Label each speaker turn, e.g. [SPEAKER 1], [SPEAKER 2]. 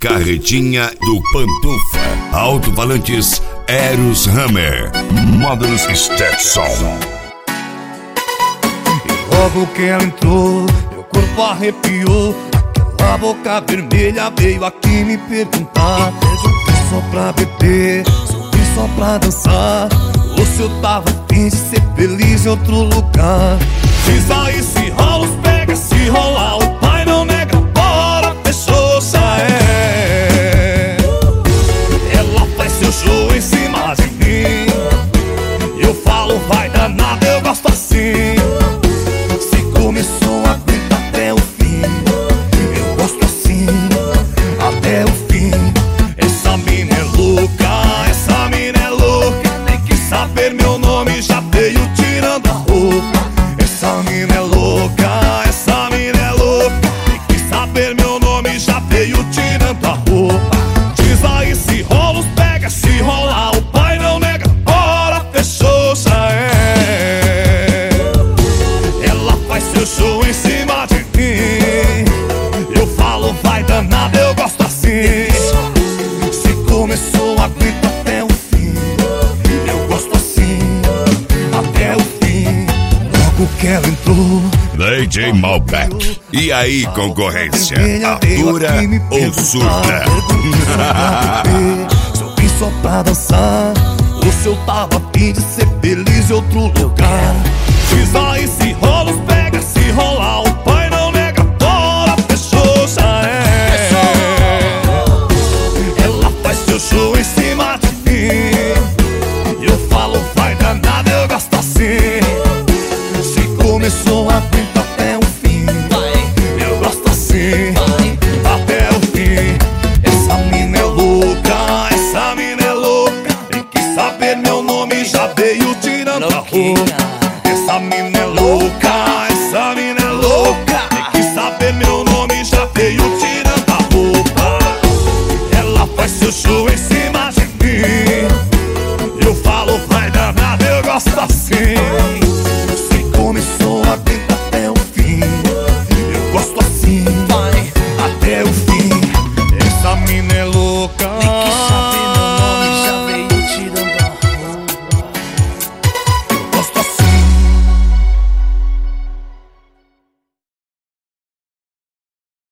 [SPEAKER 1] Carretinha do Pantufa. Alto-falantes Eros Hammer. Módulos Stetson.
[SPEAKER 2] E logo que ela entrou, meu corpo arrepiou. Aquela boca vermelha veio aqui me perguntar se eu vim só pra beber, se eu vim só pra dançar, ou se eu tava afim de ser feliz em outro lugar. Diz aí se rola os pega, se rolar o pai não nega, bora, fechou, já é. Ela faz seu show em cima de mim, eu falo vai danada, eu gosto assim. Se começou, aguenta até o fim, eu gosto assim, até o fim. Essa mina é louca, essa mina é louca, tem que saber meu nome, já veio tirando a roupa. Essa mina é louca, essa mina é louca, tem que saber meu nome, já veio tirando a roupa. Diz aí se rola os pega, se rolar o pai não nega, bora, fechou, já é. Ela faz seu show em cima de mim, eu falo vai danada, eu gosto assim. Se começou, aguenta até o fim, eu gosto assim, até o fim. Logo que ela entrou,
[SPEAKER 1] DJ Malbec. E aí, concorrência? Atura ou surta?
[SPEAKER 2] se eu vim só pra dançar, ou se eu tava afim de ser feliz em outro lugar. Diz aí se rola os pega, se rolar o pai não nega, bora, fechou, já é. Ela faz seu show em cima de mim, eu falo vai danada, eu gosto assim. Se começou, aguenta até o fim, eu gosto assim, até o fim. Essa mina é louca, essa mina é louca, tem que saber meu nome, já veio tirando a roupa. Essa mina é louca, essa mina é louca, tem que saber meu nome, já veio tirando a roupa. Ela faz seu show em cima de mim, eu falo vai danada, eu gosto assim.